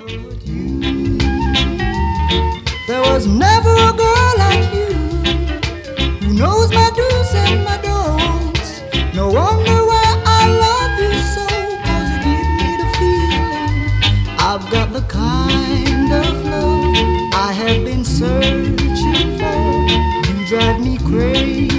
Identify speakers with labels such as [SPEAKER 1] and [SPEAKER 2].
[SPEAKER 1] but you. There was never a girl like you who knows my do's and my don'ts. No wonder why I love you so, 'cause you give me the feeling I've got the kind of love I have been searching for. You drive me crazy